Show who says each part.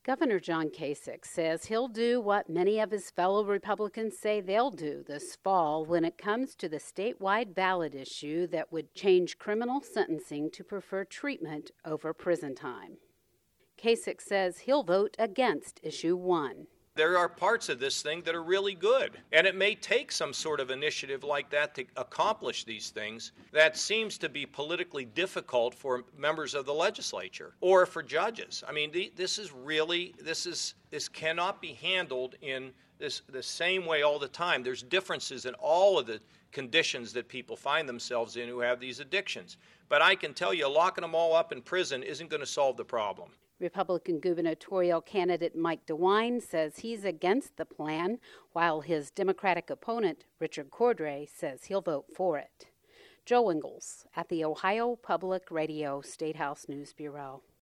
Speaker 1: Governor John Kasich says he'll do what many of his fellow Republicans say they'll do this fall when it comes to the statewide ballot issue that would change criminal sentencing to prefer treatment over prison time. Kasich says he'll vote against Issue 1.
Speaker 2: There are parts of this thing that are really good, and it may take some sort of initiative like that to accomplish these things that seems to be politically difficult for members of the legislature or for judges. I mean, this cannot be handled in the same way all the time. There's differences in all of the conditions that people find themselves in who have these addictions. But I can tell you, locking them all up in prison isn't going to solve the problem.
Speaker 1: Republican gubernatorial candidate Mike DeWine says he's against the plan, while his Democratic opponent, Richard Cordray, says he'll vote for it. Joe Ingles at the Ohio Public Radio State House News Bureau.